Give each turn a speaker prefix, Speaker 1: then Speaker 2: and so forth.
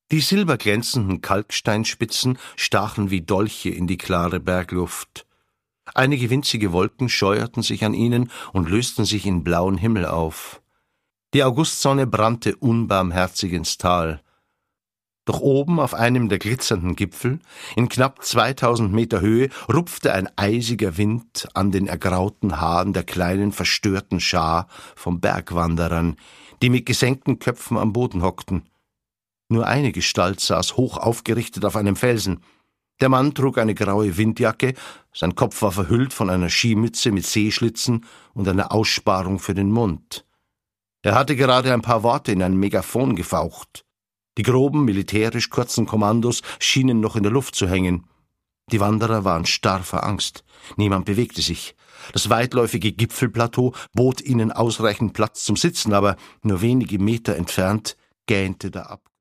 Speaker 1: Die silberglänzenden Kalksteinspitzen stachen wie Dolche in die klare Bergluft. Einige winzige Wolken scheuerten sich an ihnen und lösten sich in blauen Himmel auf. Die Augustsonne brannte unbarmherzig ins Tal. Doch oben auf einem der glitzernden Gipfel, in knapp 2000 Meter Höhe, rupfte ein eisiger Wind an den ergrauten Haaren der kleinen verstörten Schar von Bergwanderern, die mit gesenkten Köpfen am Boden hockten. Nur eine Gestalt saß hoch aufgerichtet auf einem Felsen. Der Mann trug eine graue Windjacke, sein Kopf war verhüllt von einer Skimütze mit Seeschlitzen und einer Aussparung für den Mund. Er hatte gerade ein paar Worte in ein Megafon gefaucht. Die groben, militärisch kurzen Kommandos schienen noch in der Luft zu hängen. Die Wanderer waren starr vor Angst. Niemand bewegte sich. Das weitläufige Gipfelplateau bot ihnen ausreichend Platz zum Sitzen, aber nur wenige Meter entfernt gähnte der Abgrund.